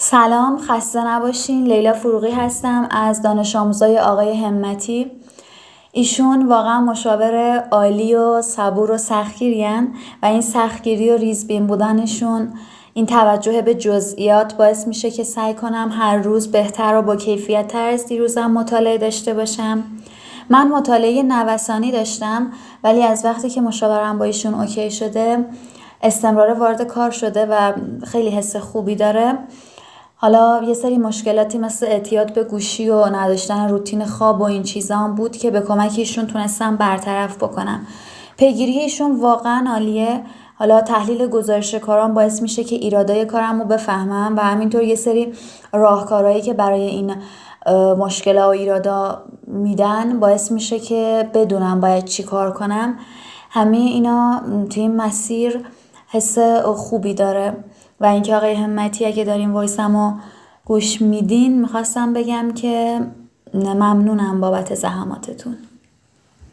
سلام، خسته نباشین. لیلا فروغی هستم از دانش آموزای آقای همتی. ایشون واقعا مشاور عالی و صبور و سختگیرین و این سختگیری و ریزبین بودنشون، این توجه به جزئیات باعث میشه که سعی کنم هر روز بهتر و با کیفیت تر از دیروزم مطالعه داشته باشم. من مطالعه نوسانی داشتم ولی از وقتی که مشاورم با ایشون اوکی شده استمرار وارد کار شده و خیلی حس خوبی داره. حالا یه سری مشکلاتی مثل اعتیاد به گوشی و نداشتن روتین خواب و این چیزا هم بود که به کمک ایشون تونستم برطرف بکنم. پیگیری ایشون واقعا عالیه. حالا تحلیل گزارش کارام باعث میشه که ایرادای کارم رو بفهمم و همینطور یه سری راهکارهایی که برای این مشکلات و ایرادا میدن باعث میشه که بدونم باید چی کار کنم. همه اینا توی این مسیر حس خوبی داره. و اینکه آقای همتی اگه دارین وایسمو گوش میدین میخواستم بگم که ممنونم بابت زحماتتون.